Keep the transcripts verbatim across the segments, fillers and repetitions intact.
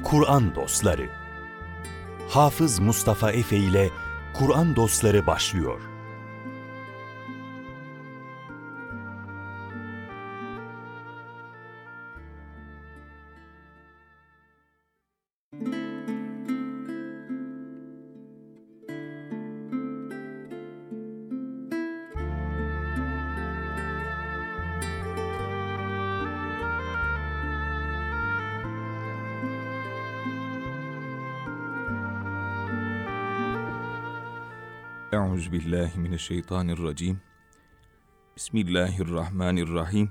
Kur'an Dostları. Hafız Mustafa Efe ile Kur'an Dostları başlıyor. Euzubillahimineşşeytanirracim. Bismillahirrahmanirrahim.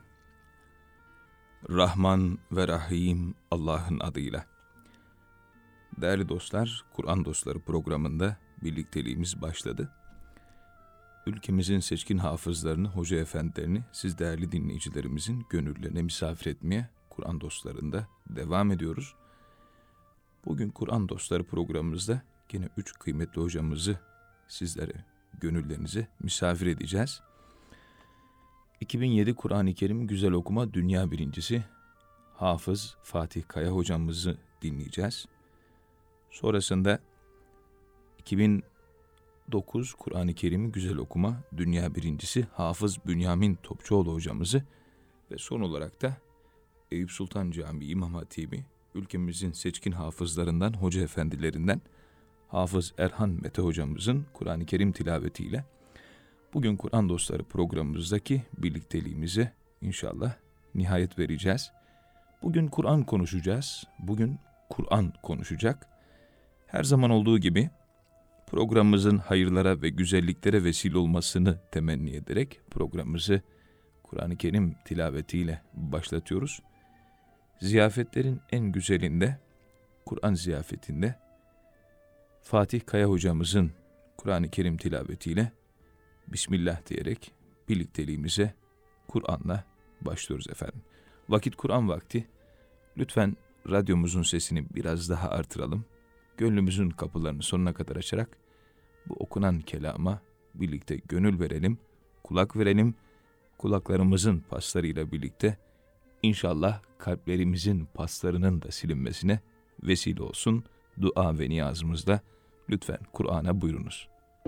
Rahman ve Rahim Allah'ın adıyla. Değerli dostlar, Kur'an Dostları programında birlikteliğimiz başladı. Ülkemizin seçkin hafızlarını, hoca efendilerini, siz değerli dinleyicilerimizin gönüllerine misafir etmeye Kur'an Dostları'nda devam ediyoruz. Bugün Kur'an Dostları programımızda yine üç kıymetli hocamızı sizlere, gönüllerinize misafir edeceğiz. iki bin yedi Kur'an-ı Kerim Güzel Okuma Dünya Birincisi Hafız Fatih Kaya hocamızı dinleyeceğiz. Sonrasında iki bin dokuz Kur'an-ı Kerim Güzel Okuma Dünya Birincisi Hafız Bünyamin Topçuoğlu hocamızı ve son olarak da Eyüp Sultan Camii İmam Hatibi, ülkemizin seçkin hafızlarından, hoca efendilerinden Hafız Erhan Mete hocamızın Kur'an-ı Kerim tilavetiyle bugün Kur'an Dostları programımızdaki birlikteliğimize inşallah nihayet vereceğiz. Bugün Kur'an konuşacağız. Bugün Kur'an konuşacak. Her zaman olduğu gibi programımızın hayırlara ve güzelliklere vesile olmasını temenni ederek programımızı Kur'an-ı Kerim tilavetiyle başlatıyoruz. Ziyafetlerin en güzelinde, Kur'an ziyafetinde Fatih Kaya hocamızın Kur'an-ı Kerim tilavetiyle Bismillah diyerek birlikteliğimize Kur'an'la başlıyoruz efendim. Vakit Kur'an vakti. Lütfen radyomuzun sesini biraz daha artıralım. Gönlümüzün kapılarını sonuna kadar açarak bu okunan kelama birlikte gönül verelim, kulak verelim. Kulaklarımızın paslarıyla birlikte İnşallah kalplerimizin paslarının da silinmesine vesile olsun dua ve niyazımızda. Lütfen Kur'an'a buyurunuz.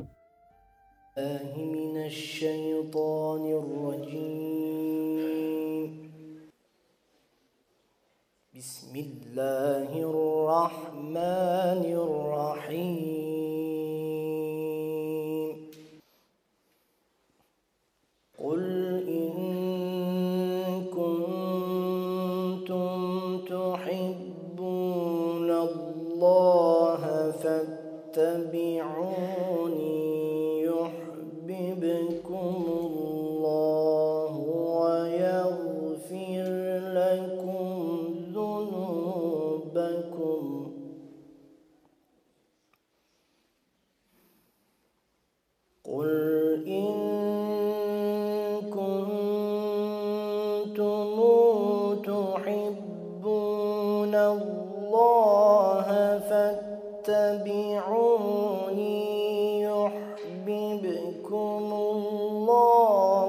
Mineşşeytanirracim. Bismillahirrahmanirrahim. Kul فاتبعوني يحببكم الله ويغفر لكم ذنوبكم قل إن كنتم تحبون الله فاتبعوني يحببكم الله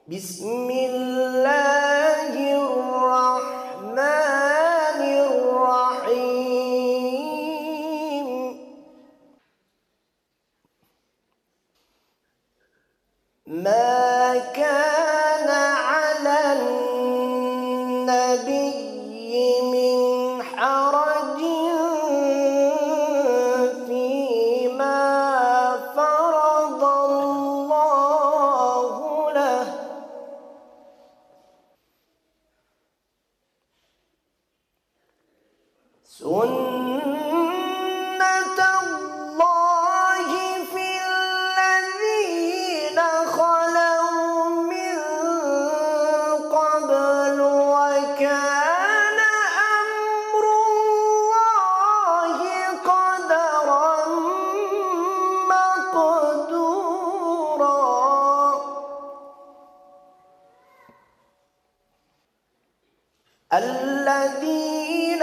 بسم الله الرحمن الرحيم ما كان على النبي من حرج فيما فرض الله له سنة الله في الذين خلوا من قبل وكان أمر الله قدرا مقدورا الذين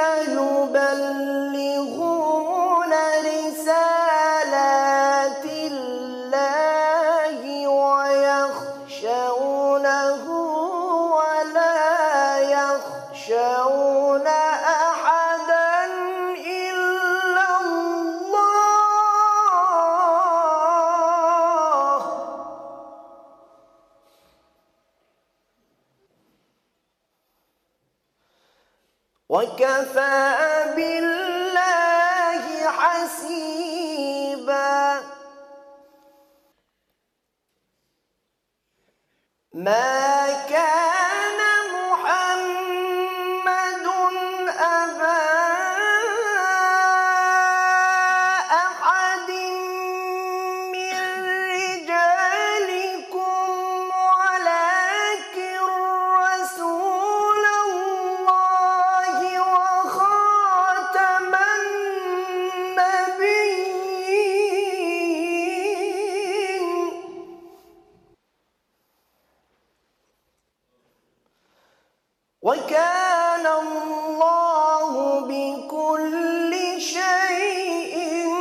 يبلغون رسالات الله ويخشونه ولا يخشون أحدا إلا الله وكفى بالله حسيبا ما كان محمد أبا أحد من رجالكم ولكن رسول الله وخاتم النبيين وكان الله بكل شيء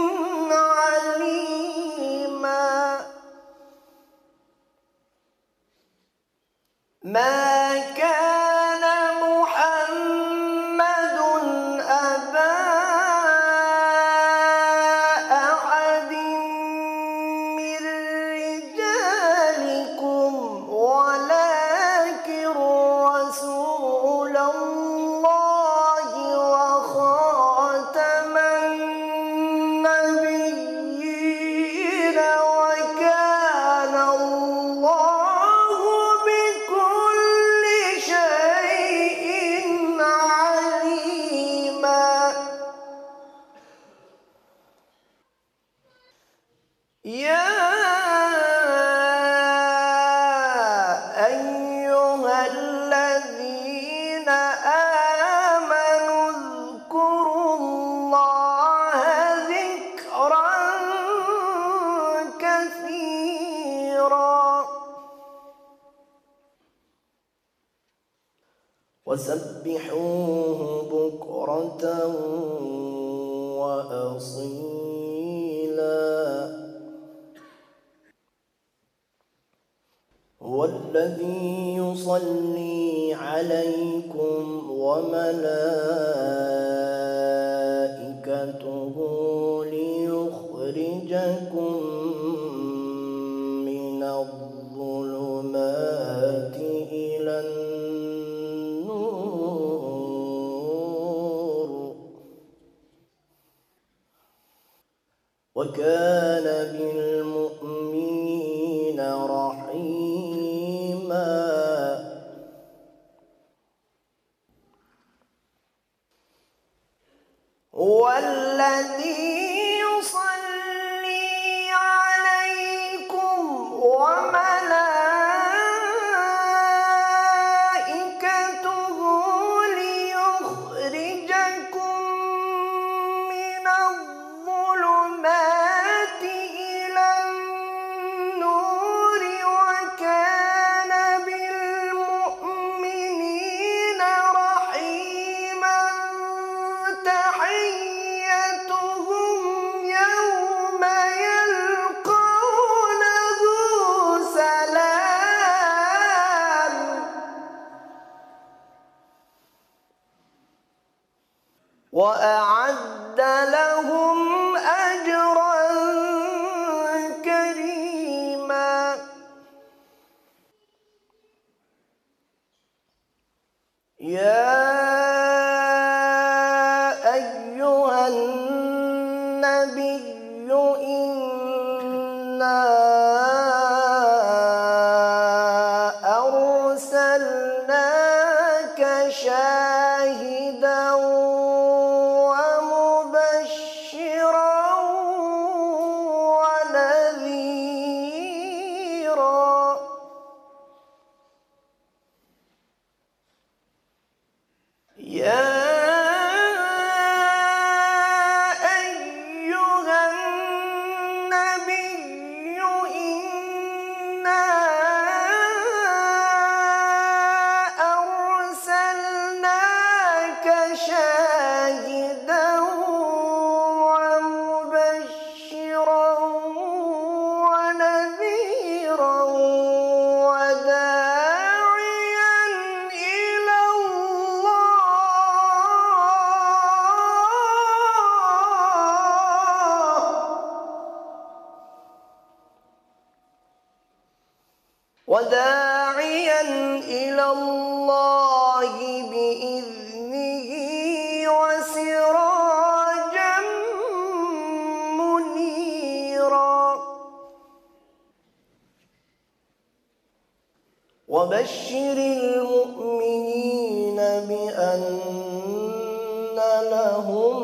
عليما ما كان محمد أبا أحد من رجالكم ولكن رسول الله وخاتم النبيين وكان الله بكل شيء عليما يا أيها الذين آمنوا اذكروا الله ذكرا كثيرا وسبحوه بكرة وأصيلا هو الذي يصلي عليكم وملائكته ليخرجكم من الظلمات إلى النور وكان بالمؤمنين رحيما هو الذي يصلي عليكم وملائكته ليخرجكم من الظلمات إلى النور وكان بالمؤمنين رحيما تحيتهم وأعد لهم أجرا كريما يا أيها النبي إنا أرسلناك شاهدا ومبشرا ونذيرا يا أيها النبي إنا أرسلناك شاهدا ومبشرا ونذيرا وداعيا إلى وداعيا إلى الله بإذنه وسراجا منيرا وبشر المؤمنين بأن لهم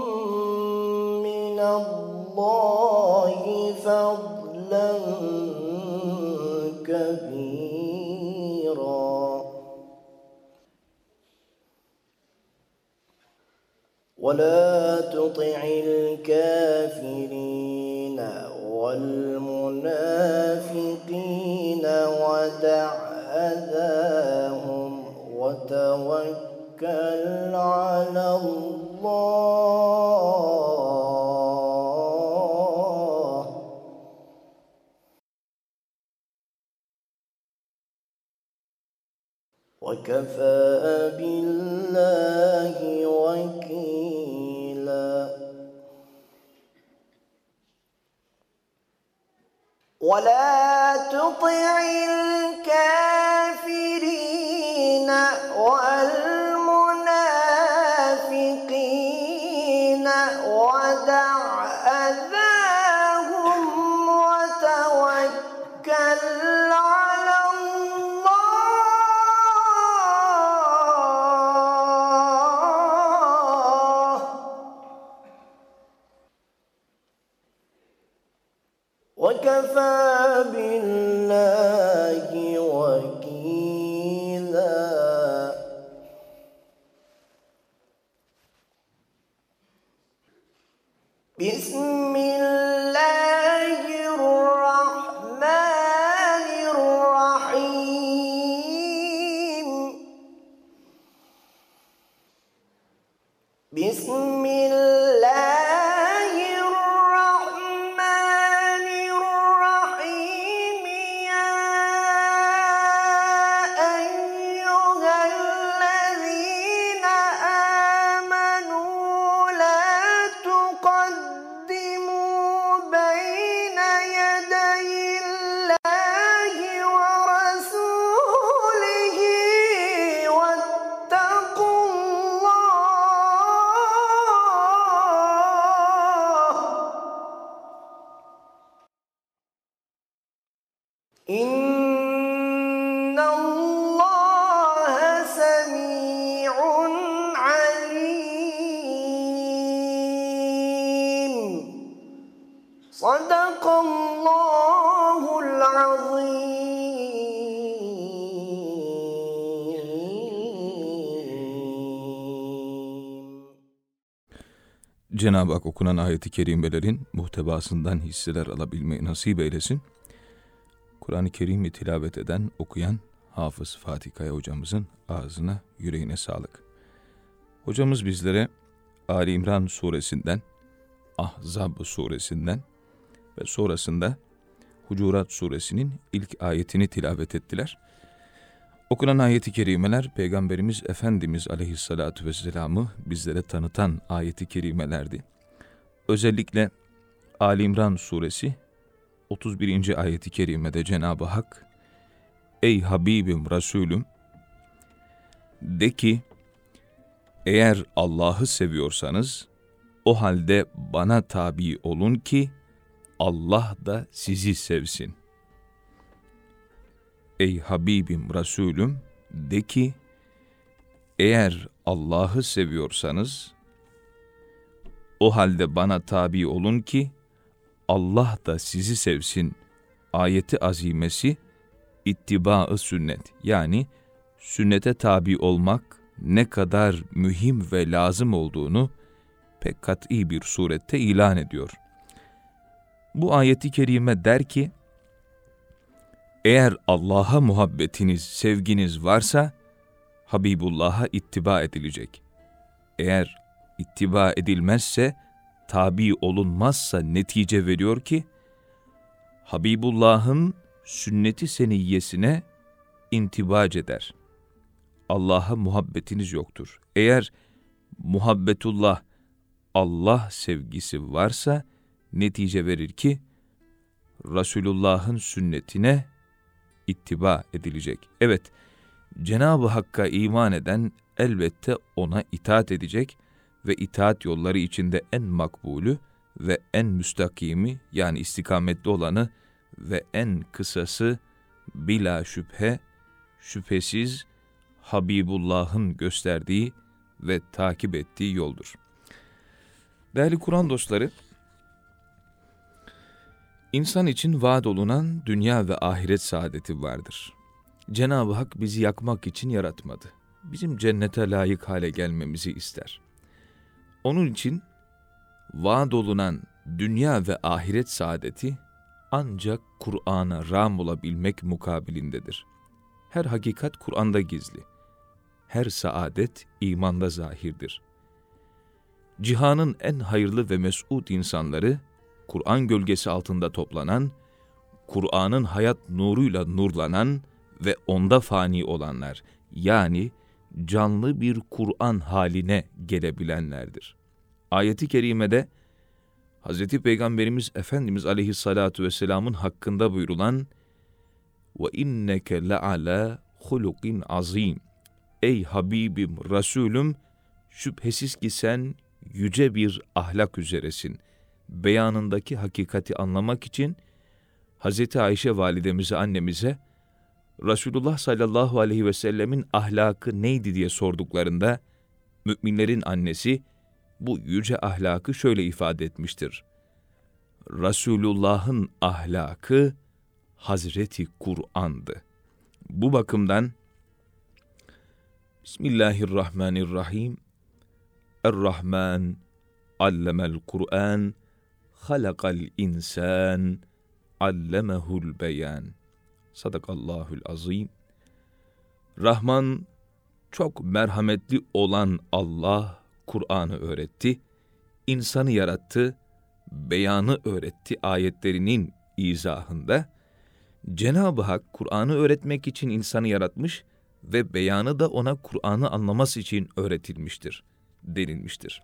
من الله فضلا كبيرا ولا تطع الكافرين والمنافقين ودع أذاهم وتوكل على الله وكفى بالله وكيلا ولا تطع الكافرين والمنافقين ودع أذاهم وتوكل على الله وكفى بالله وكيلا بسم الله الرحمن الرحيم بسم الله الرحمن الرحيم يا أيها الذين آمنوا لا تقدموا بين يدي الله ورسوله واتقوا الله إن الله سميع عليم صدق الله العظيم. Cenab-ı Hak okunan ayet-i kerimelerin muhtevasından hisseler alabilmeyi nasip eylesin. Kur'an-ı Kerim'i tilavet eden, okuyan Hafız Fatih Kaya hocamızın ağzına, yüreğine sağlık. Hocamız bizlere Ali İmran suresinden, Ahzab suresinden ve sonrasında Hucurat suresinin ilk ayetini tilavet ettiler. Okunan ayet-i kerimeler Peygamberimiz Efendimiz Aleyhisselatü Vesselam'ı bizlere tanıtan ayet-i kerimelerdi. Özellikle Ali İmran suresi otuz birinci ayet-i kerimede Cenab-ı Hak, "Ey Habibim, Resulüm, de ki, eğer Allah'ı seviyorsanız, o halde bana tabi olun ki Allah da sizi sevsin." Ey Habibim, Resulüm, de ki, eğer Allah'ı seviyorsanız, o halde bana tabi olun ki Allah da sizi sevsin. Ayeti azimesi, ittiba-ı sünnet, yani sünnete tabi olmak ne kadar mühim ve lazım olduğunu pek kat'i bir surette ilan ediyor. Bu ayeti kerime der ki, eğer Allah'a muhabbetiniz, sevginiz varsa, Habibullah'a ittiba edilecek. Eğer ittiba edilmezse, tabi olunmazsa netice veriyor ki, Habibullah'ın sünnet-i seniyyesine intibac eder. Allah'a muhabbetiniz yoktur. Eğer muhabbetullah, Allah sevgisi varsa, netice verir ki, Resulullah'ın sünnetine ittiba edilecek. Evet, Cenab-ı Hakk'a iman eden elbette ona itaat edecek ve itaat yolları içinde en makbulü ve en müstakimi, yani istikametli olanı ve en kısası bila şüphe, şüphesiz Habibullah'ın gösterdiği ve takip ettiği yoldur. Değerli Kur'an dostları, İnsan için vaat olunan dünya ve ahiret saadeti vardır. Cenab-ı Hak bizi yakmak için yaratmadı. Bizim cennete layık hale gelmemizi ister. Onun için vaat olunan dünya ve ahiret saadeti ancak Kur'an'a rağm olabilmek mukabilindedir. Her hakikat Kur'an'da gizli. Her saadet imanda zahirdir. Cihanın en hayırlı ve mes'ud insanları, Kur'an gölgesi altında toplanan, Kur'an'ın hayat nuruyla nurlanan ve onda fani olanlar, yani canlı bir Kur'an haline gelebilenlerdir. Ayet-i kerimede Hazreti Peygamberimiz Efendimiz Aleyhissalatu vesselam'ın hakkında buyurulan "Ve inneke le'ala hulukin azim." Ey Habibim, Resulüm, şüphesiz ki sen yüce bir ahlak üzeresin. Beyanındaki hakikati anlamak için Hazreti Ayşe validemize, annemize, Resulullah sallallahu aleyhi ve sellemin ahlakı neydi diye sorduklarında, müminlerin annesi bu yüce ahlakı şöyle ifade etmiştir: Resulullah'ın ahlakı Hazreti Kur'an'dı. Bu bakımdan Bismillahirrahmanirrahim. Er-Rahman allemel Kur'an halakal insan allemehul beyan. Sadakallahul azim. Rahman, çok merhametli olan Allah Kur'an'ı öğretti, insanı yarattı, beyanı öğretti ayetlerinin izahında. Cenab-ı Hak Kur'an'ı öğretmek için insanı yaratmış ve beyanı da ona Kur'an'ı anlaması için öğretilmiştir, denilmiştir.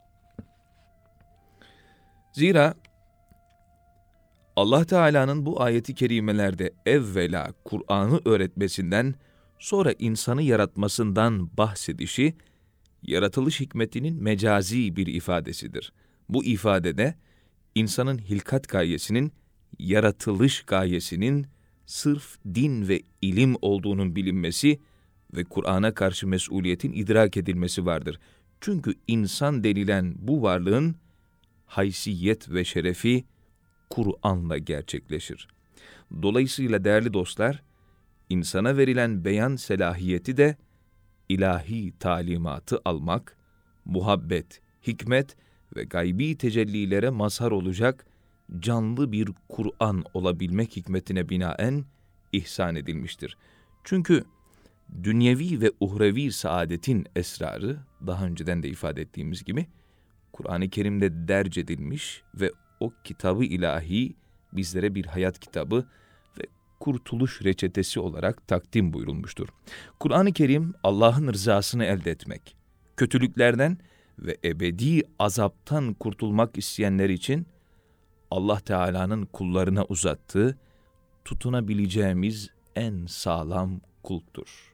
Zira Allah Teala'nın bu ayeti kerimelerde evvela Kur'an'ı öğretmesinden, sonra insanı yaratmasından bahsedişi, yaratılış hikmetinin mecazi bir ifadesidir. Bu ifadede insanın hilkat gayesinin, yaratılış gayesinin sırf din ve ilim olduğunun bilinmesi ve Kur'an'a karşı mesuliyetin idrak edilmesi vardır. Çünkü insan denilen bu varlığın haysiyet ve şerefi Kur'an'la gerçekleşir. Dolayısıyla değerli dostlar, insana verilen beyan selahiyeti de ilahi talimatı almak, muhabbet, hikmet ve gaybi tecellilere mazhar olacak canlı bir Kur'an olabilmek hikmetine binaen ihsan edilmiştir. Çünkü dünyevi ve uhrevi saadetin esrarı, daha önceden de ifade ettiğimiz gibi, Kur'an-ı Kerim'de derc edilmiş ve o kitabı ilahi bizlere bir hayat kitabı ve kurtuluş reçetesi olarak takdim buyurulmuştur. Kur'an-ı Kerim Allah'ın rızasını elde etmek, kötülüklerden ve ebedi azaptan kurtulmak isteyenler için Allah Teala'nın kullarına uzattığı, tutunabileceğimiz en sağlam kulptur.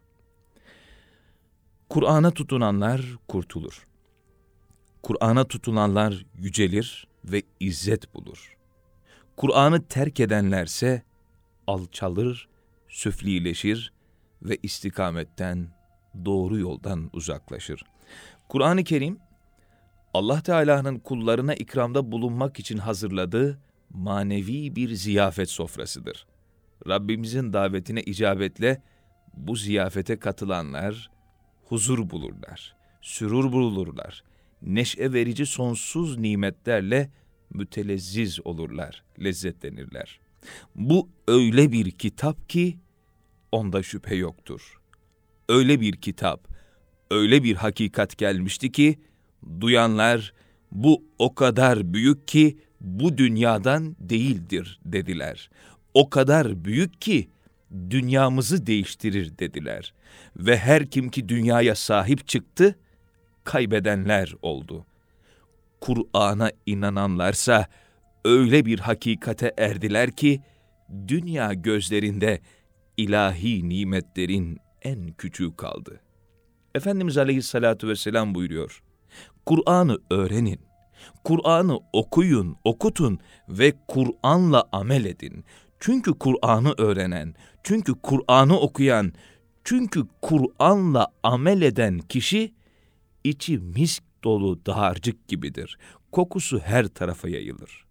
Kur'an'a tutunanlar kurtulur. Kur'an'a tutunanlar yücelir ve izzet bulur. Kur'an'ı terk edenlerse alçalır, süflileşir ve istikametten, doğru yoldan uzaklaşır. Kur'an-ı Kerim, Allah Teala'nın kullarına ikramda bulunmak için hazırladığı manevi bir ziyafet sofrasıdır. Rabbimizin davetine icabetle bu ziyafete katılanlar huzur bulurlar, sürur bulurlar, neşe verici sonsuz nimetlerle mütelezziz olurlar, lezzetlenirler. Bu öyle bir kitap ki onda şüphe yoktur. Öyle bir kitap, öyle bir hakikat gelmişti ki duyanlar bu o kadar büyük ki bu dünyadan değildir dediler. O kadar büyük ki dünyamızı değiştirir dediler. Ve her kim ki dünyaya sahip çıktı, kaybedenler oldu. Kur'an'a inananlarsa öyle bir hakikate erdiler ki dünya gözlerinde ilahi nimetlerin en küçüğü kaldı. Efendimiz Aleyhisselatü Vesselam buyuruyor, Kur'an'ı öğrenin, Kur'an'ı okuyun, okutun ve Kur'an'la amel edin. Çünkü Kur'an'ı öğrenen, çünkü Kur'an'ı okuyan, çünkü Kur'an'la amel eden kişi içi misk dolu dağarcık gibidir. Kokusu her tarafa yayılır.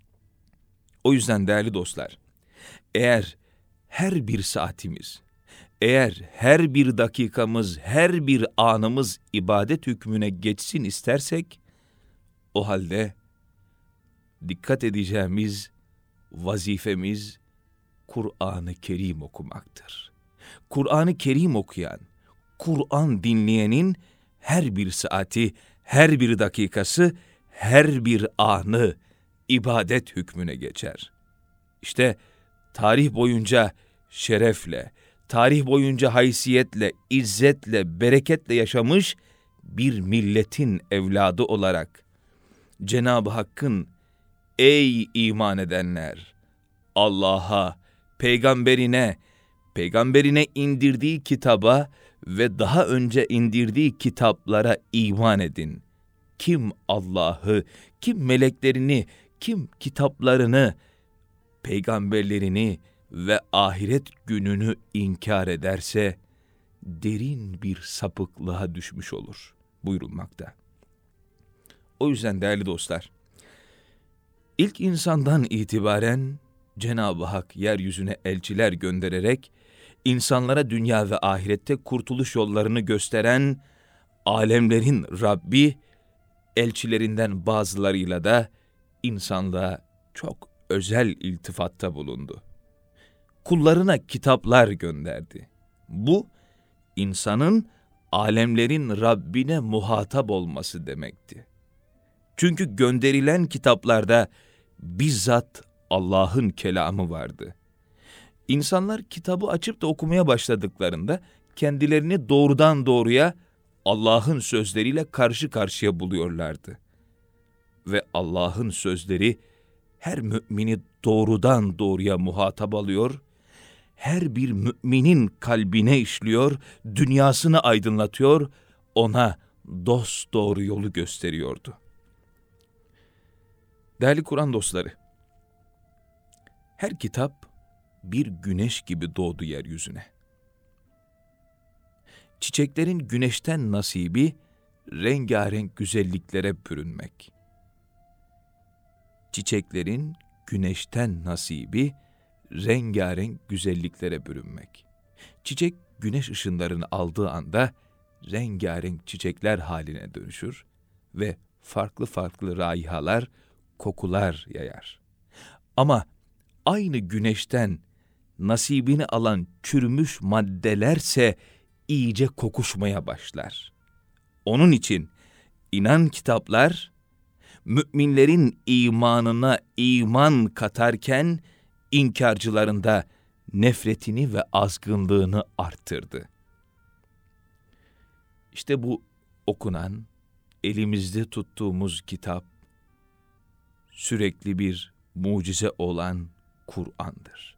O yüzden değerli dostlar, eğer her bir saatimiz, eğer her bir dakikamız, her bir anımız ibadet hükmüne geçsin istersek, o halde dikkat edeceğimiz vazifemiz Kur'an-ı Kerim okumaktır. Kur'an-ı Kerim okuyan, Kur'an dinleyenin her bir saati, her bir dakikası, her bir anı ibadet hükmüne geçer. İşte tarih boyunca şerefle, tarih boyunca haysiyetle, izzetle, bereketle yaşamış bir milletin evladı olarak Cenab-ı Hakk'ın ey iman edenler, Allah'a, peygamberine, peygamberine indirdiği kitaba ve daha önce indirdiği kitaplara iman edin. Kim Allah'ı, kim meleklerini, kim kitaplarını, peygamberlerini ve ahiret gününü inkar ederse derin bir sapıklığa düşmüş olur buyurulmakta. O yüzden değerli dostlar, ilk insandan itibaren Cenab-ı Hak yeryüzüne elçiler göndererek insanlara dünya ve ahirette kurtuluş yollarını gösteren alemlerin Rabbi, elçilerinden bazılarıyla da insanlığa çok özel iltifatta bulundu. Kullarına kitaplar gönderdi. Bu, insanın alemlerin Rabbine muhatap olması demekti. Çünkü gönderilen kitaplarda bizzat Allah'ın kelamı vardı. İnsanlar kitabı açıp da okumaya başladıklarında kendilerini doğrudan doğruya Allah'ın sözleriyle karşı karşıya buluyorlardı. Ve Allah'ın sözleri her mümini doğrudan doğruya muhatap alıyor, her bir müminin kalbine işliyor, dünyasını aydınlatıyor, ona dosdoğru yolu gösteriyordu. Değerli Kur'an dostları, her kitap bir güneş gibi doğdu yeryüzüne. Çiçeklerin güneşten nasibi rengarenk güzelliklere bürünmek. Çiçeklerin güneşten nasibi rengarenk güzelliklere bürünmek. Çiçek güneş ışınlarını aldığı anda rengarenk çiçekler haline dönüşür ve farklı farklı raihalar, kokular yayar. Ama aynı güneşten nasibini alan çürümüş maddelerse iyice kokuşmaya başlar. Onun için inan kitaplar, müminlerin imanına iman katarken, inkarcıların da nefretini ve azgınlığını arttırdı. İşte bu okunan, elimizde tuttuğumuz kitap, sürekli bir mucize olan Kur'an'dır.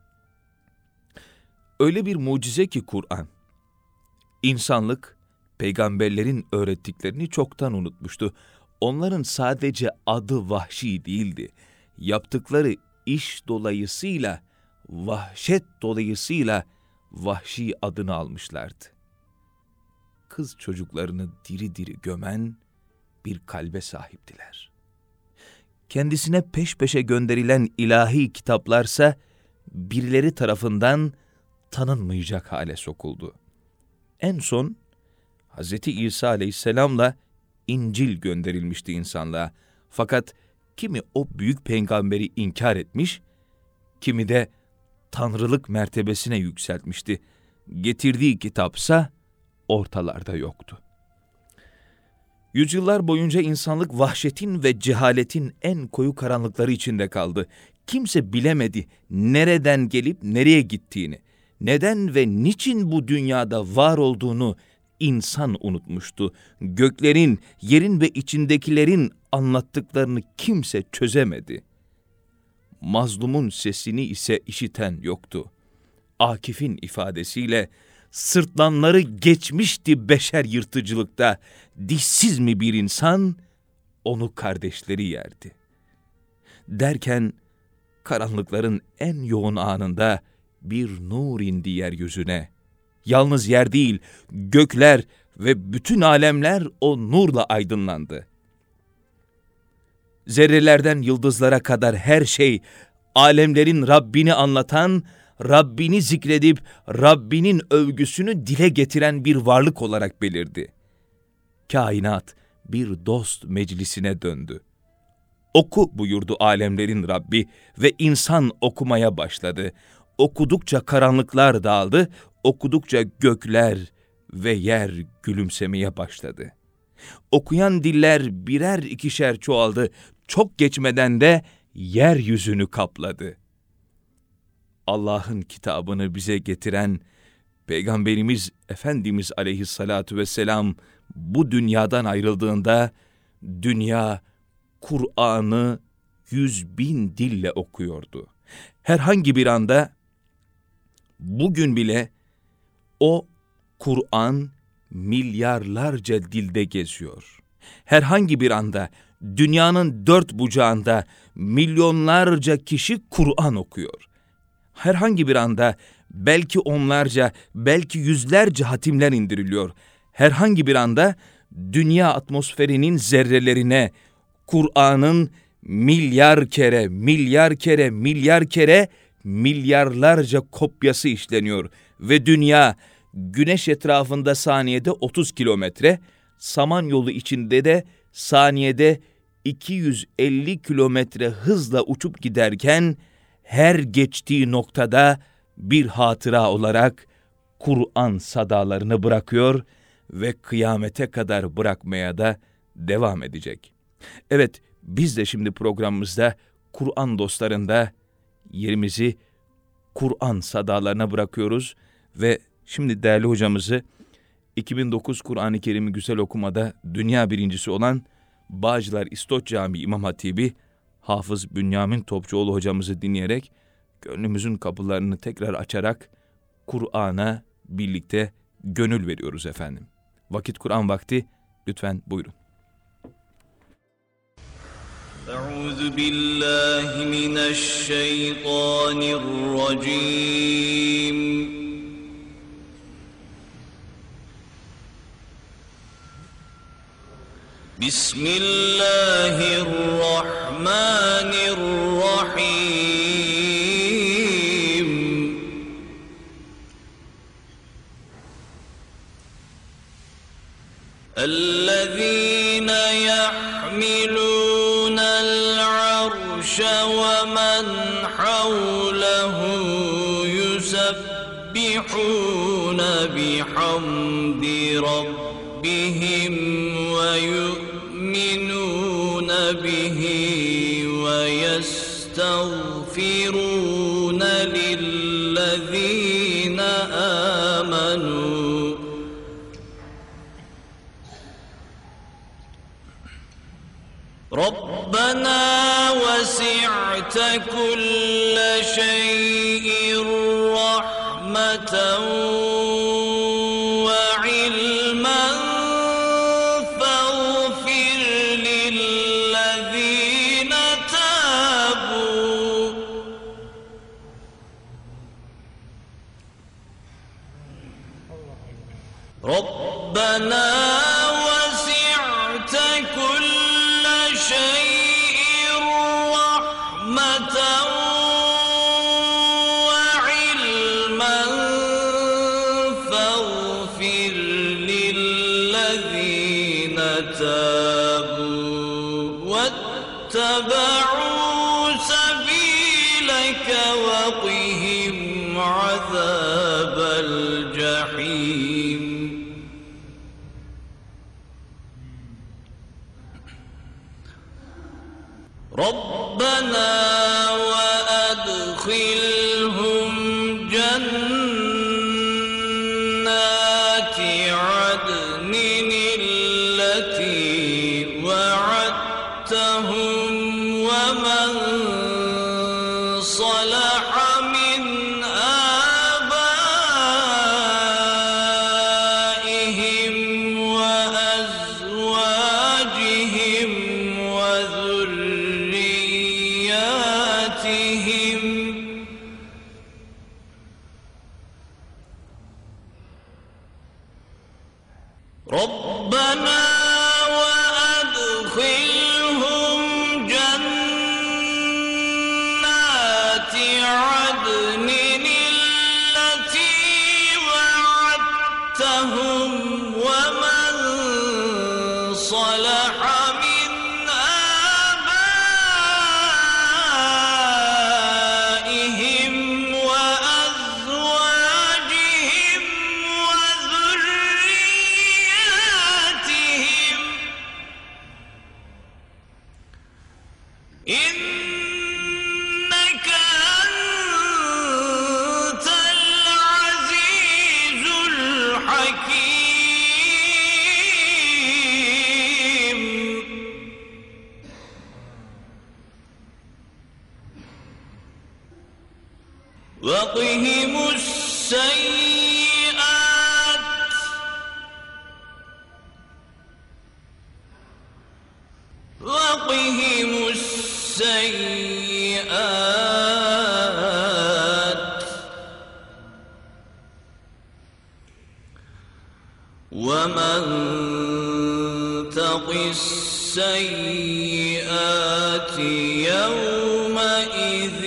Öyle bir mucize ki Kur'an, insanlık, peygamberlerin öğrettiklerini çoktan unutmuştu. Onların sadece adı vahşi değildi. Yaptıkları iş dolayısıyla, vahşet dolayısıyla vahşi adını almışlardı. Kız çocuklarını diri diri gömen bir kalbe sahiptiler. Kendisine peş peşe gönderilen ilahi kitaplarsa birileri tarafından tanınmayacak hale sokuldu. En son Hz. İsa aleyhisselamla İncil gönderilmişti insanlığa. Fakat kimi o büyük peygamberi inkar etmiş, kimi de tanrılık mertebesine yükseltmişti. Getirdiği kitapsa ortalarda yoktu. Yüzyıllar boyunca insanlık vahşetin ve cehaletin en koyu karanlıkları içinde kaldı. Kimse bilemedi nereden gelip nereye gittiğini, neden ve niçin bu dünyada var olduğunu insan unutmuştu. Göklerin, yerin ve içindekilerin anlattıklarını kimse çözemedi. Mazlumun sesini ise işiten yoktu. Akif'in ifadesiyle, sırtlanları geçmişti beşer yırtıcılıkta, dişsiz mi bir insan, onu kardeşleri yerdi. Derken, karanlıkların en yoğun anında bir nur indi yeryüzüne. Yalnız yer değil, gökler ve bütün alemler o nurla aydınlandı. Zerrelerden yıldızlara kadar her şey, alemlerin Rabbini anlatan, Rabbini zikredip Rabbinin övgüsünü dile getiren bir varlık olarak belirdi. Kainat bir dost meclisine döndü. Oku buyurdu alemlerin Rabbi ve insan okumaya başladı. Okudukça karanlıklar dağıldı, okudukça gökler ve yer gülümsemeye başladı. Okuyan diller birer ikişer çoğaldı, çok geçmeden de yeryüzünü kapladı. Allah'ın kitabını bize getiren Peygamberimiz Efendimiz Aleyhissalatu vesselam bu dünyadan ayrıldığında dünya Kur'an'ı yüz bin dille okuyordu. Herhangi bir anda, bugün bile o Kur'an milyarlarca dilde geziyor. Herhangi bir anda dünyanın dört bucağında milyonlarca kişi Kur'an okuyor. Herhangi bir anda belki onlarca, belki yüzlerce hatimler indiriliyor. Herhangi bir anda dünya atmosferinin zerrelerine Kur'an'ın milyar kere, milyar kere, milyar kere, milyarlarca kopyası işleniyor. Ve dünya güneş etrafında saniyede otuz kilometre, Samanyolu içinde de saniyede iki yüz elli kilometre hızla uçup giderken, her geçtiği noktada bir hatıra olarak Kur'an sadalarını bırakıyor ve kıyamete kadar bırakmaya da devam edecek. Evet, biz de şimdi programımızda Kur'an dostlarında yerimizi Kur'an sadalarına bırakıyoruz ve şimdi değerli hocamızı iki bin dokuz Kur'an-ı Kerim'i güzel okumada dünya birincisi olan Bağcılar İstoç Camii İmam Hatibi Hafız Bünyamin Topçuoğlu hocamızı dinleyerek, gönlümüzün kapılarını tekrar açarak Kur'an'a birlikte gönül veriyoruz efendim. Vakit Kur'an vakti, lütfen buyurun. Euzu billahi mineşşeytanirracim. Bismillahirrahmanirrahim. Ellezîne yahmilûnel arşe ve men havlehu yusebbihûne bihamdi rabbihim ve yu'minûne bihi ve yestağfirûne lillezîne ربنا وسعت كل شيء رحمة وعلما فاغفر للذين تابوا ربنا وسعت كل شيء رحمة وعلما فاغفر للذين تابوا واتبعوا سبيلك وقهم عذاب الجحيم ربنا وأدخلهم جنات عدن التي وعدتهم ومن صلح من آبائهم وأزواجهم وذرياتهم ربنا وأدخلهم جنات عدن التي وعدتهم ومن صلح من آبائهم وأزواجهم وذرياتهم إنك أنت العزيز الحكيم وقهم السيئات وقهم السيئات ومن تق السيئات يومئذ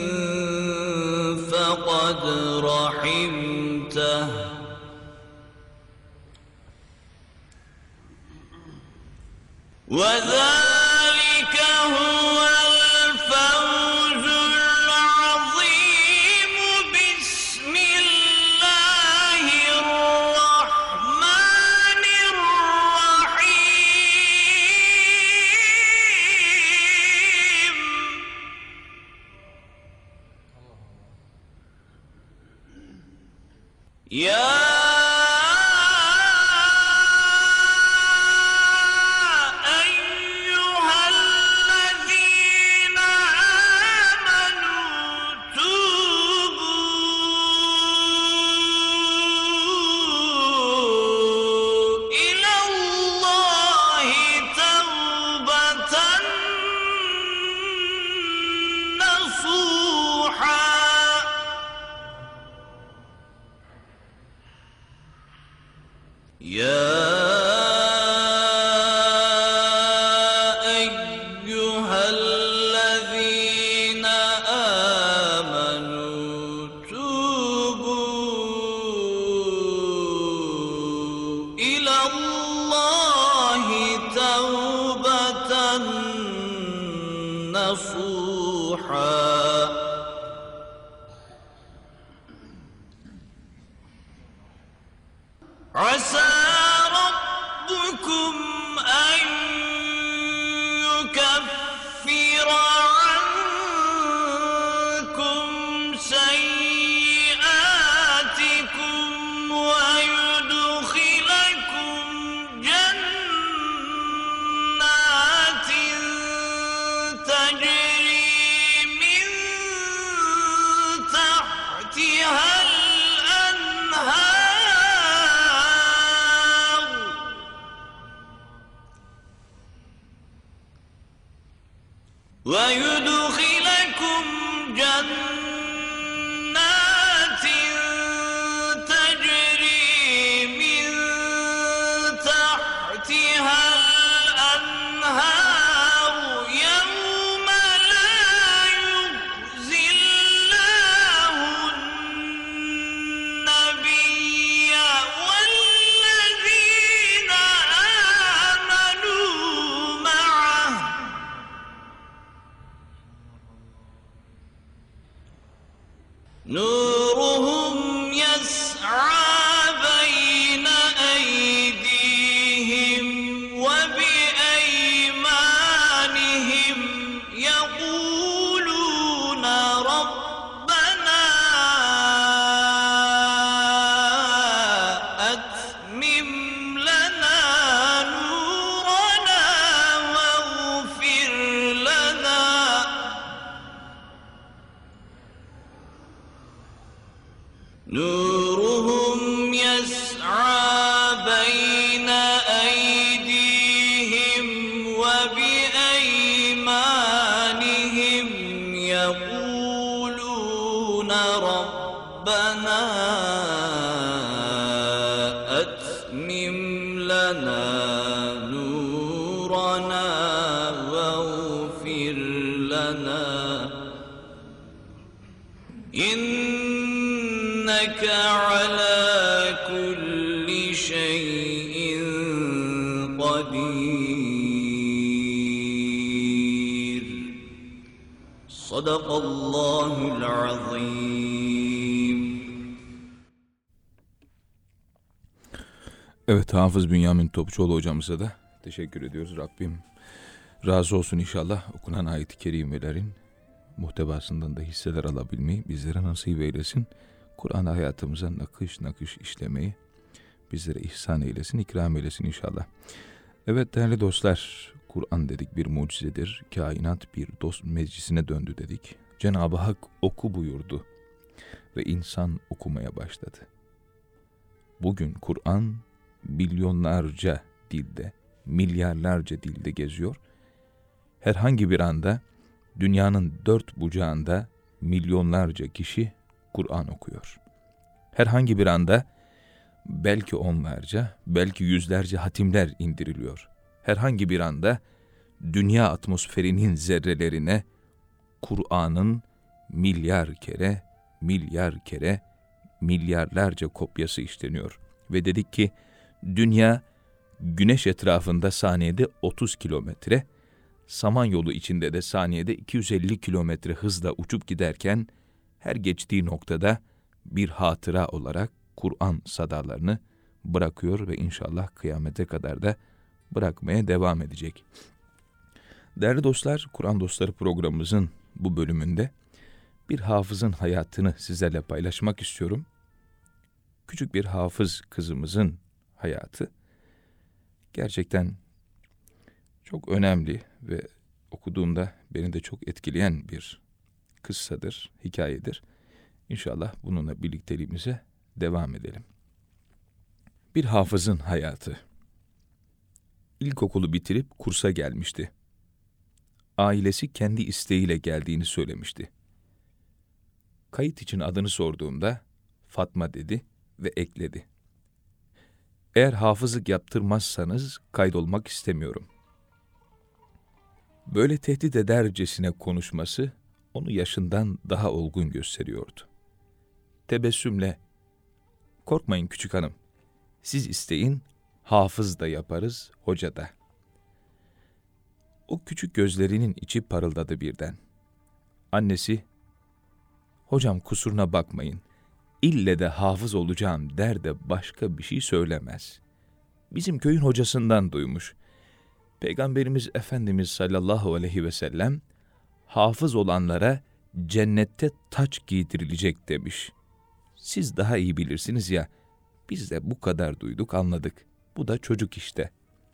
فقد رحمته وذلك هو الفوز العظيم بسم الله الرحمن الرحيم يا يا أيها الذين آمنوا توبوا إلى الله توبة نصوحا عسى ربكم أن يكفر عنكم سيئاتكم ويدخلكم جنات ويدخلكم جنات تجري من تحتها الأنهار يوم لا يخزي الله النبي والذين آمنوا معه نورهم يسعى بين أيديهم وبأيمانهم يقولون ربنا أتمم لنا نورنا واغفر لنا نورهم يسعى بين أيديهم وبأيمانهم يقولون ربنا أتمم لنا نورنا واغفر لنا إنك على كل شيء قدير صدق الله العظيم. Evet, Hafız Bünyamin Topçuoğlu hocamıza da teşekkür ediyoruz. Rabbim razı olsun inşallah. Okunan ayet-i kerimelerin muhtevasından da hisseler alabilmeyi bizlere nasip eylesin. Kur'an'ı hayatımıza nakış nakış işlemeyi bizlere ihsan eylesin, ikram eylesin inşallah. Evet değerli dostlar, Kur'an dedik bir mucizedir. Kainat bir dost meclisine döndü dedik. Cenab-ı Hak oku buyurdu ve insan okumaya başladı. Bugün Kur'an milyonlarca dilde, milyarlarca dilde geziyor. Herhangi bir anda dünyanın dört bucağında milyonlarca kişi Kur'an okuyor. Herhangi bir anda belki onlarca, belki yüzlerce hatimler indiriliyor. Herhangi bir anda dünya atmosferinin zerrelerine Kur'an'ın milyar kere, milyar kere, milyarlarca kopyası işleniyor. Ve dedik ki dünya güneş etrafında saniyede otuz kilometre, Samanyolu içinde de saniyede iki yüz elli kilometre hızla uçup giderken her geçtiği noktada bir hatıra olarak Kur'an sadalarını bırakıyor ve inşallah kıyamete kadar da bırakmaya devam edecek. Değerli dostlar, Kur'an Dostları programımızın bu bölümünde bir hafızın hayatını sizlerle paylaşmak istiyorum. Küçük bir hafız kızımızın hayatı gerçekten çok önemli ve okuduğumda beni de çok etkileyen bir kıssadır, hikayedir. İnşallah bununla birlikteliğimize devam edelim. Bir hafızın hayatı. İlkokulu bitirip kursa gelmişti. Ailesi kendi isteğiyle geldiğini söylemişti. Kayıt için adını sorduğumda Fatma dedi ve ekledi. Eğer hafızlık yaptırmazsanız kaydolmak istemiyorum. Böyle tehdit edercesine konuşması onu yaşından daha olgun gösteriyordu. Tebessümle, korkmayın küçük hanım, siz isteyin, hafız da yaparız, hoca da. O küçük gözlerinin içi parıldadı birden. Annesi, hocam kusuruna bakmayın, ille de hafız olacağım der de başka bir şey söylemez. Bizim köyün hocasından duymuş. Peygamberimiz Efendimiz sallallahu aleyhi ve sellem, hafız olanlara cennette taç giydirilecek demiş. Siz daha iyi bilirsiniz ya, biz de bu kadar duyduk, anladık. Bu da çocuk işte.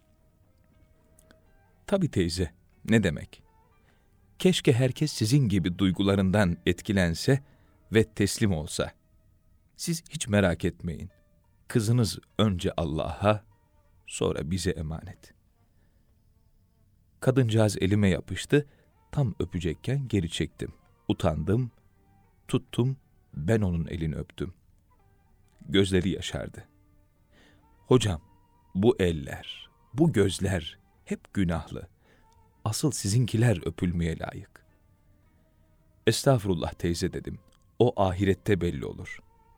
Tabii teyze, ne demek? Keşke herkes sizin gibi duygularından etkilense ve teslim olsa. Siz hiç merak etmeyin. Kızınız önce Allah'a, sonra bize emanet. Kadıncağız elime yapıştı, Tam öpecekken geri çektim. Utandım, tuttum, ben onun elini öptüm. Gözleri yaşardı. Hocam, bu eller, bu gözler hep günahlı. Asıl sizinkiler öpülmeye layık. Estağfurullah teyze dedim. O ahirette belli olur.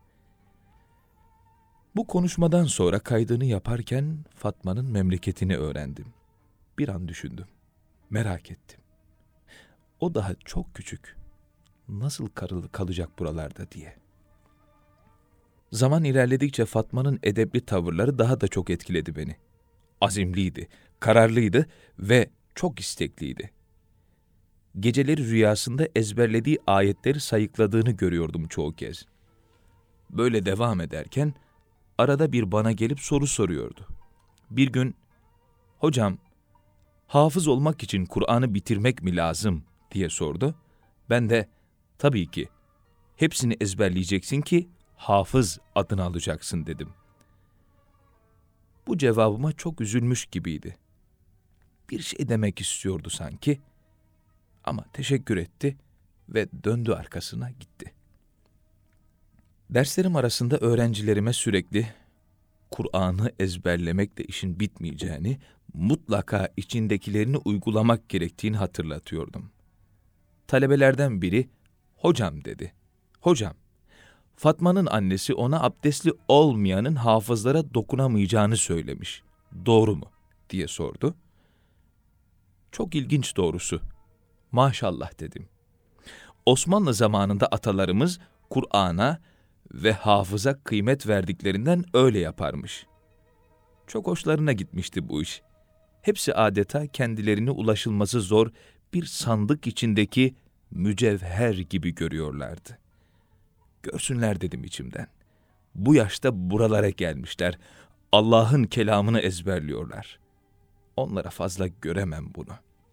Bu konuşmadan sonra kaydını yaparken Fatma'nın memleketini öğrendim. Bir an düşündüm. Merak ettim. O daha çok küçük. Nasıl karılı kalacak buralarda diye. Zaman ilerledikçe Fatma'nın edepli tavırları daha da çok etkiledi beni. Azimliydi, kararlıydı ve çok istekliydi. Geceleri rüyasında ezberlediği ayetleri sayıkladığını görüyordum çoğu kez. Böyle devam ederken arada bir bana gelip soru soruyordu. Bir gün, "Hocam, hafız olmak için Kur'an'ı bitirmek mi lazım?" diye sordu. Ben de, "Tabii ki, hepsini ezberleyeceksin ki hafız adını alacaksın." dedim. Bu cevabıma çok üzülmüş gibiydi. Bir şey demek istiyordu sanki. Ama teşekkür etti ve döndü arkasına gitti. Derslerim arasında öğrencilerime sürekli Kur'an'ı ezberlemekle işin bitmeyeceğini, mutlaka içindekilerini uygulamak gerektiğini hatırlatıyordum. Talebelerden biri, "Hocam," dedi. "Hocam, Fatma'nın annesi ona abdestli olmayanın hafızlara dokunamayacağını söylemiş. Doğru mu?" diye sordu. Çok ilginç doğrusu. Maşallah dedim. Osmanlı zamanında atalarımız Kur'an'a ve hafıza kıymet verdiklerinden öyle yaparmış. Çok hoşlarına gitmişti bu iş. Hepsi adeta kendilerini ulaşılması zor bir sandık içindeki mücevher gibi görüyorlardı. Görsünler dedim içimden. Bu yaşta buralara gelmişler. Allah'ın kelamını ezberliyorlar. Onlara fazla göremem bunu.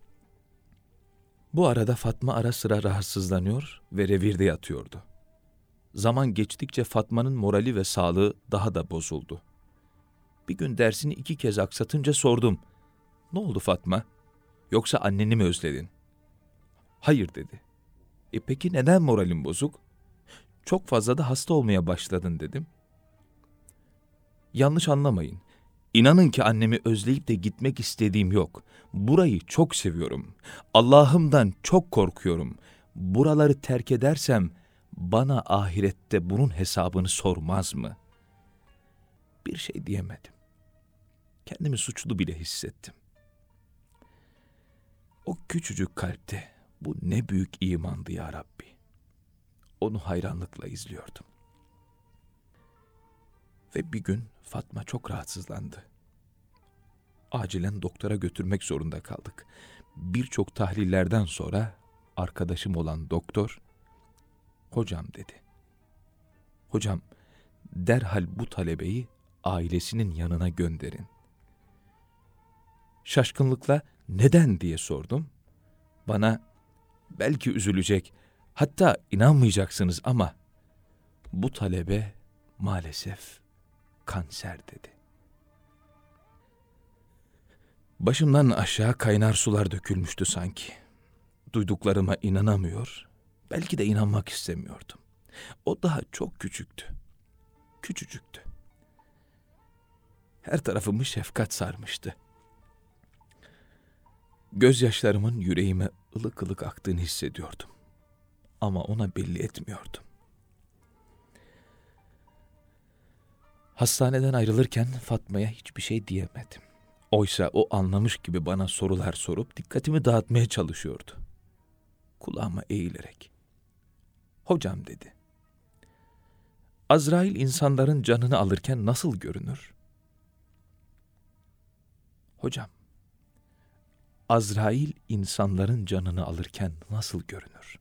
Bu arada Fatma ara sıra rahatsızlanıyor ve revirde yatıyordu. Zaman geçtikçe Fatma'nın morali ve sağlığı daha da bozuldu. Bir gün dersini iki kez aksatınca sordum. "Ne oldu Fatma? Yoksa anneni mi özledin?" "Hayır," dedi. "E peki neden moralin bozuk?" "Çok fazla da hasta olmaya başladın," dedim. Yanlış anlamayın. İnanın ki annemi özleyip de gitmek istediğim yok. Burayı çok seviyorum. Allah'ımdan çok korkuyorum. Buraları terk edersem bana ahirette bunun hesabını sormaz mı? Bir şey diyemedim. Kendimi suçlu bile hissettim. O küçücük kalpte bu ne büyük imandı ya Rabbi. Onu hayranlıkla izliyordum. Ve bir gün Fatma çok rahatsızlandı. Acilen doktora götürmek zorunda kaldık. Birçok tahlillerden sonra arkadaşım olan doktor, "Hocam," dedi. "Hocam, derhal bu talebeyi ailesinin yanına gönderin." Şaşkınlıkla "Neden?" diye sordum. Bana, "Belki üzülecek, hatta inanmayacaksınız ama bu talebe maalesef kanser," dedi. Başımdan aşağı kaynar sular dökülmüştü sanki. Duyduklarıma inanamıyor, belki de inanmak istemiyordum. O daha çok küçüktü. Küçücüktü. Her tarafımı şefkat sarmıştı. Gözyaşlarımın yüreğime ılık ılık aktığını hissediyordum. Ama ona belli etmiyordum. Hastaneden ayrılırken Fatma'ya hiçbir şey diyemedim. Oysa o anlamış gibi bana sorular sorup dikkatimi dağıtmaya çalışıyordu. Kulağıma eğilerek, "Hocam," dedi. "Azrail insanların canını alırken nasıl görünür?" "Hocam, Azrail insanların canını alırken nasıl görünür?"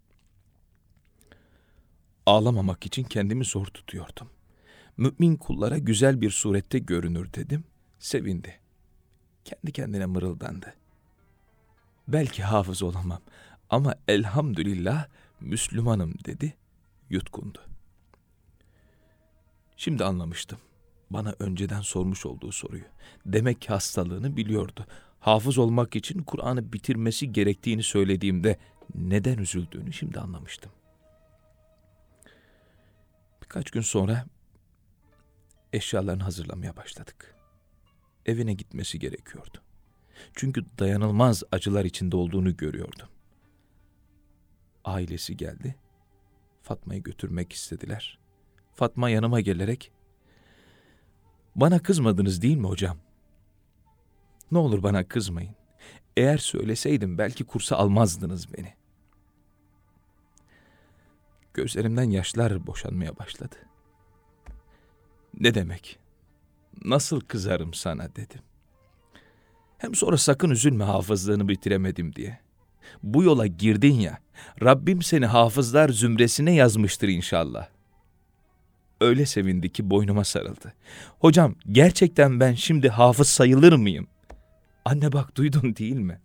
Ağlamamak için kendimi zor tutuyordum. "Mümin kullara güzel bir surette görünür," dedim. Sevindi. Kendi kendine mırıldandı. "Belki hafız olamam ama elhamdülillah Müslümanım," dedi. Yutkundu. Şimdi anlamıştım. Bana önceden sormuş olduğu soruyu. Demek ki hastalığını biliyordu. Hafız olmak için Kur'an'ı bitirmesi gerektiğini söylediğimde neden üzüldüğünü şimdi anlamıştım. Birkaç gün sonra eşyalarını hazırlamaya başladık. Evine gitmesi gerekiyordu. Çünkü dayanılmaz acılar içinde olduğunu görüyordum. Ailesi geldi. Fatma'yı götürmek istediler. Fatma yanıma gelerek, "Bana kızmadınız değil mi hocam? Ne olur bana kızmayın. Eğer söyleseydim belki kursa almazdınız beni." Gözlerimden yaşlar boşanmaya başladı. "Ne demek? Nasıl kızarım sana?" dedim. Hem sonra sakın üzülme hafızlığını bitiremedim diye. Bu yola girdin ya, Rabbim seni hafızlar zümresine yazmıştır inşallah. Öyle sevindi ki boynuma sarıldı. "Hocam gerçekten ben şimdi hafız sayılır mıyım?" "Anne bak duydun değil mi?"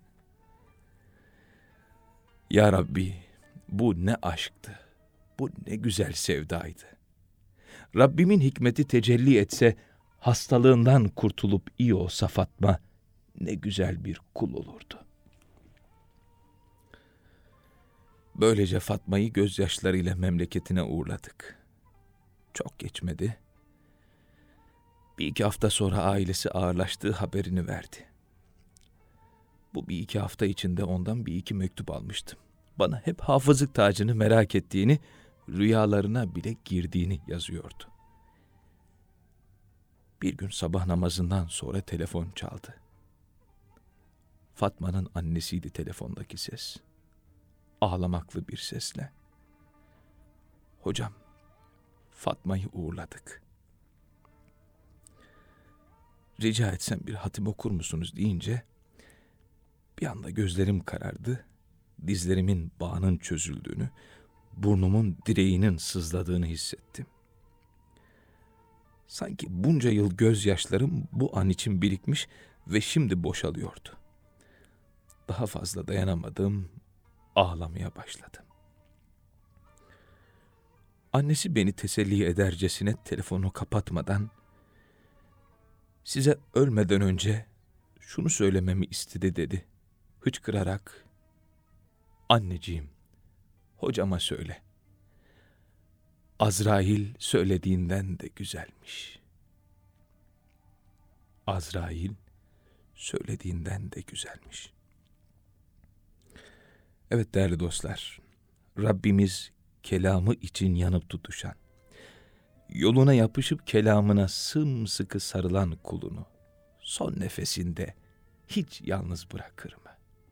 Ya Rabbi, bu ne aşktı, bu ne güzel sevdaydı. Rabbimin hikmeti tecelli etse, hastalığından kurtulup iyi olsa Fatma, ne güzel bir kul olurdu. Böylece Fatma'yı gözyaşlarıyla memleketine uğurladık. Çok geçmedi. Bir iki hafta sonra ailesi ağırlaştığı haberini verdi. Bu bir iki hafta içinde ondan bir iki mektup almıştım. Bana hep hafızlık tacını merak ettiğini, rüyalarına bile girdiğini yazıyordu. Bir gün sabah namazından sonra telefon çaldı. Fatma'nın annesiydi telefondaki ses. Ağlamaklı bir sesle, "Hocam, Fatma'yı uğurladık. Rica etsem bir hatim okur musunuz?" deyince bir anda gözlerim karardı, dizlerimin bağının çözüldüğünü, burnumun direğinin sızladığını hissettim. Sanki bunca yıl gözyaşlarım bu an için birikmiş ve şimdi boşalıyordu. Daha fazla dayanamadım, ağlamaya başladım. Annesi beni teselli edercesine telefonu kapatmadan, "Size ölmeden önce şunu söylememi istedi" dedi. Hıçkırarak, "Anneciğim, hocama söyle. Azrail söylediğinden de güzelmiş. Azrail söylediğinden de güzelmiş." Evet değerli dostlar, Rabbimiz kelamı için yanıp tutuşan, yoluna yapışıp kelamına sımsıkı sarılan kulunu son nefesinde hiç yalnız bırakır mı?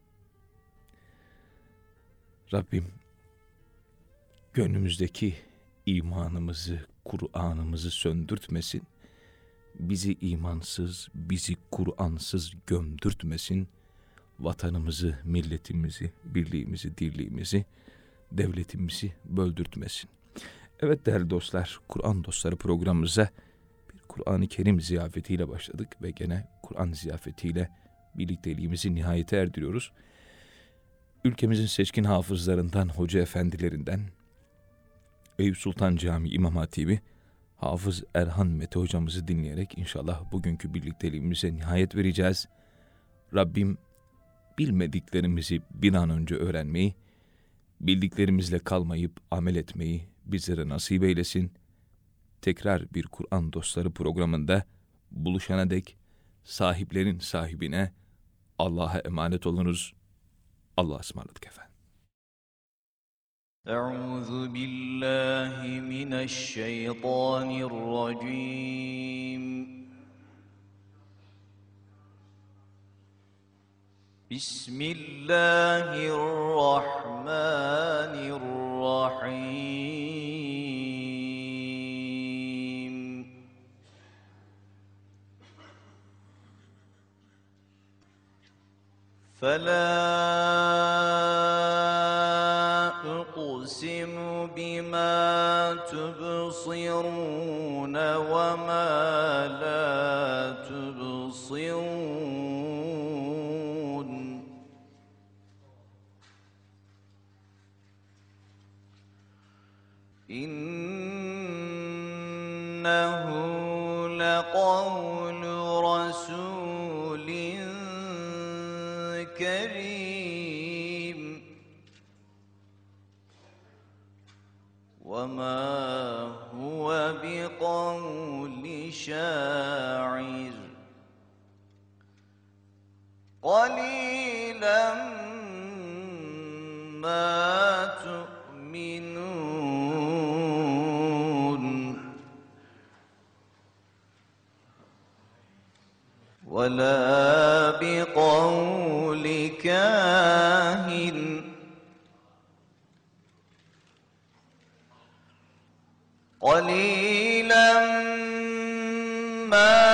Rabbim gönlümüzdeki imanımızı, Kur'an'ımızı söndürtmesin, bizi imansız, bizi Kur'ansız gömdürtmesin, vatanımızı, milletimizi, birliğimizi, dirliğimizi, devletimizi böldürtmesin. Evet değerli dostlar, Kur'an Dostları programımıza bir Kur'an-ı Kerim ziyafetiyle başladık ve gene Kur'an ziyafetiyle birlikteliğimizi nihayete erdiriyoruz. Ülkemizin seçkin hafızlarından, hoca efendilerinden, Eyüp Sultan Camii İmam Hatibi Hafız Erhan Mete hocamızı dinleyerek inşallah bugünkü birlikteliğimize nihayet vereceğiz. Rabbim bilmediklerimizi bir an önce öğrenmeyi, bildiklerimizle kalmayıp amel etmeyi bizlere nasip eylesin. Tekrar bir Kur'an Dostları programında buluşana dek sahiplerin sahibine Allah'a emanet olunuz. Allah'a ısmarladık efendim. Euzu billahi mineşşeytanirracim. Bismillahirrahmanirrahim. فَلَا أُقْسِمُ بِمَا تُبْصِرُونَ وَمَا لَا تُبْصِرُونَ إِنَّهُ لَقَوْلُ رَسُولٍ كريم وما هو بقول شاعر قليلا ما تؤمنون ولا بقول كاهن قليلا ما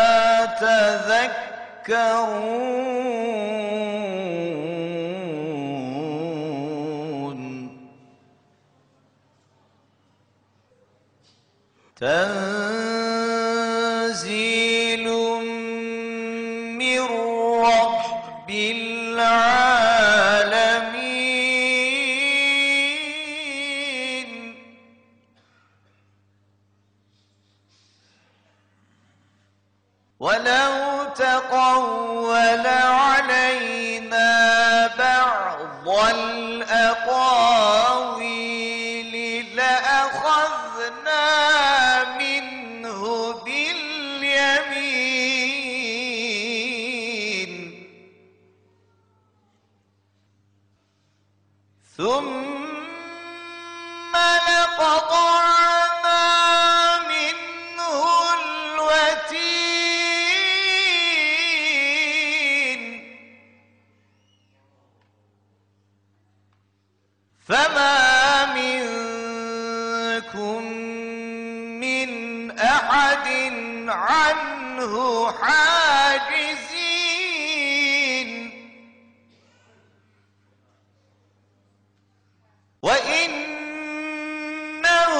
تذكرون تنزيل من رب العالمين ولو تقول علينا بعض الأقاويل لأخذنا منه باليمين ثم لقطعنا منه الوتين فما منكم من أحد عنه حاجزين وإنه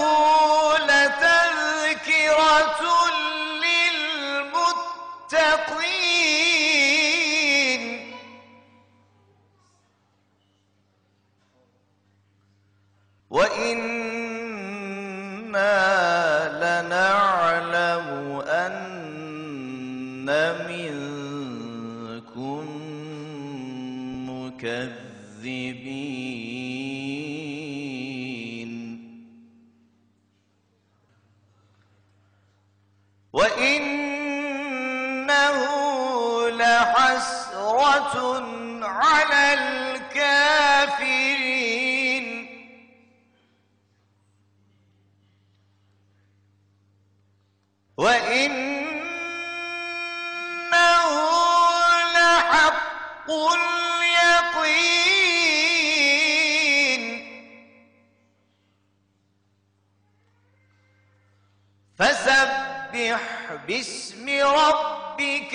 لتذكرة للمتقين وإنا لنعلم أن منكم مكذبين وإنه لحسرة على الكافرين وإنه لحق اليقين فسبح باسم ربك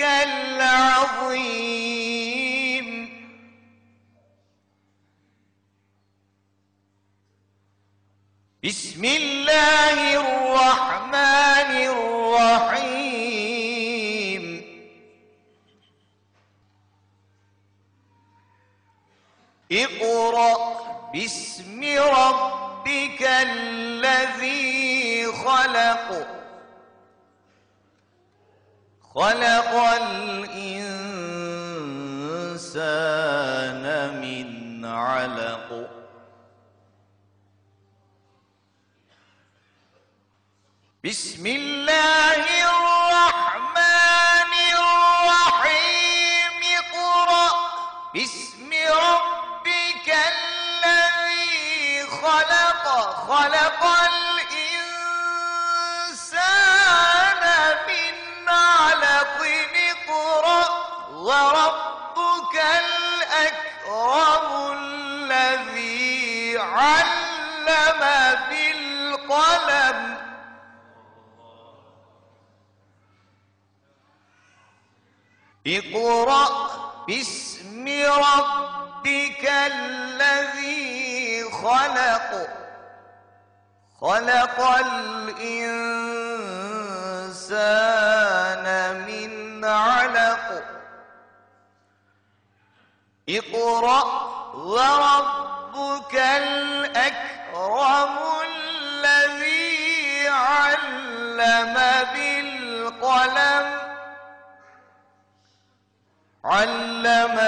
العظيم بسم الله الرحمن الرحيم اقرأ باسم ربك الذي خلق خلق الإنسان من علق بسم الله الرحمن الرحيم اقرأ باسم ربك الذي خلق خلق الإنسان من علق اقرأ وربك الأكرم الذي علم بالقلم اقرأ باسم ربك الذي خلق خلق الإنسان من علق اقرأ وربك الأكرم الذي علم بالقلم علم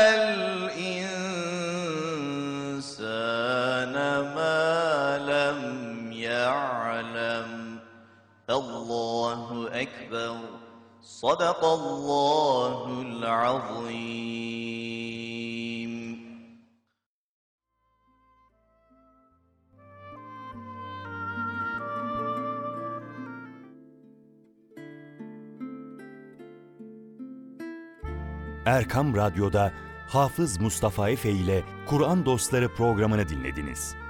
الإنسان ما لم يعلم Allahu Ekber. Sadakallahul azim. Erkam Radyo'da Hafız Mustafa Efe ile Kur'an Dostları programını dinlediniz.